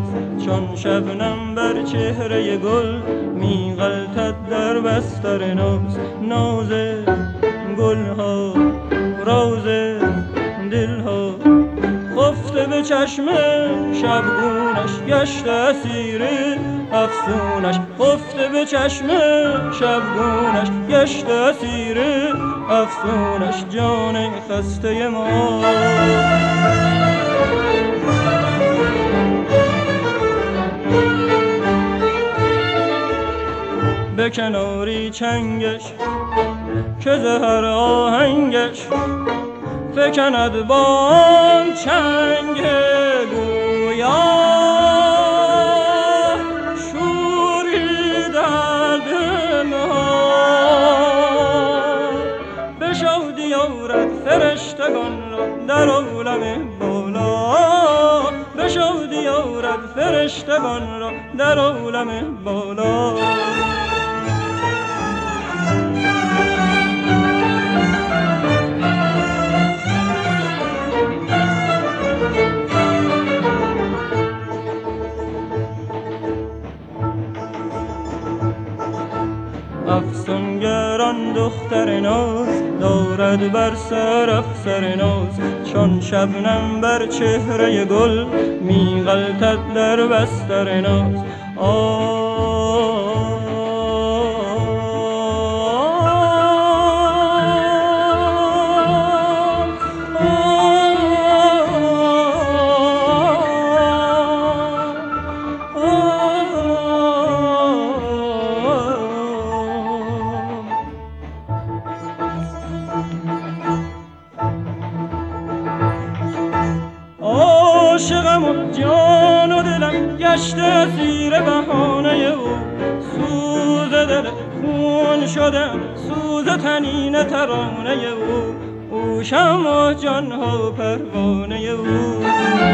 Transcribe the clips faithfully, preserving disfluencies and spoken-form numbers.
چون شبنم بر چهره گل می غلطد در بستر ناز. ناز گلها راز دلها خفته به چشم شبگونش گشته اسیر افسونش. خفته به چشم شبگونش گشته اسیر افسونش. جان خسته ما به کناری چنگش که زهر آهنگش فکند با چنگ گویا. شوری در دل ها به شادی آورد فرشتگان را در عالم بالا. به شادی آورد فرشتگان را در عالم بالا. افسونگران دختر ناز دارد بر سر افسر ناز. چون شبنم بر چهره گل می غلطد در بستر ناز. آه عاشقم و جان و دلم گشته زیر بهانه او. سوز دل خون شدم سوز تنین ترانه او. او شمع و جانها پروانه او.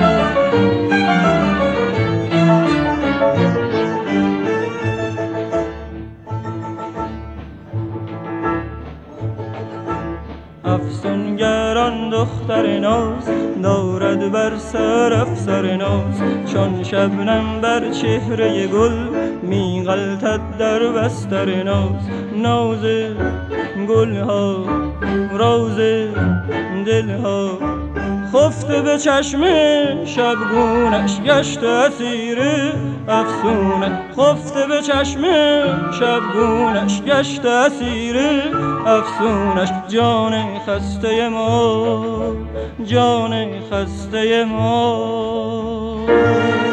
افسونگران دختر ناز دارد بر سر افسر ناز. چون شبنم بر چهره گل می غلطد در بستر ناز. ناز گلها راز دلها خفته به چشم شبگونش گشته اسیر افسونش. خفته به چشم شبگونش گشته اسیر افسونش. جان خسته ما جان خسته ما